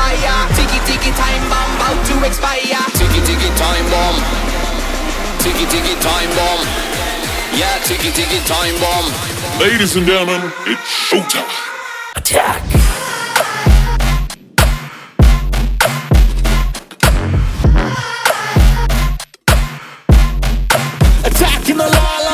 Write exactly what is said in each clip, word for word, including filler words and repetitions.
fire. Tiki tiki time bomb about to expire. Tiki tiki time bomb. Tiki tiki time bomb. Yeah, tiki tiki time bomb. Ladies and gentlemen, it's showtime. Attack. Attacking the Lala.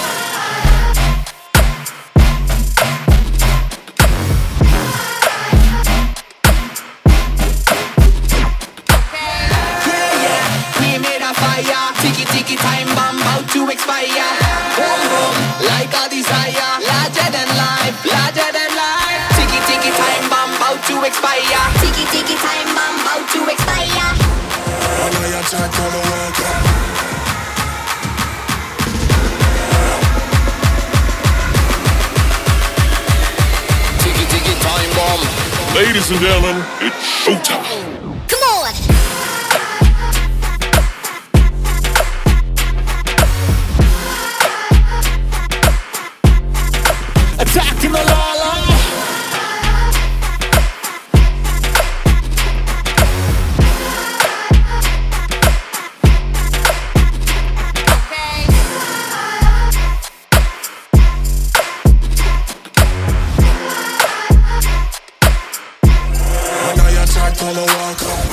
Tiki tiki time bomb about to expire. Boom boom, like a desire. Larger than life, larger than life. Tiki tiki time bomb about to expire. Tiki tiki time bomb about to expire. When I attack, gonna work up. Tiki tiki time bomb. Ladies and gentlemen, it's showtime. Come on. Attacking the Lala. When I attack, gonna walk up.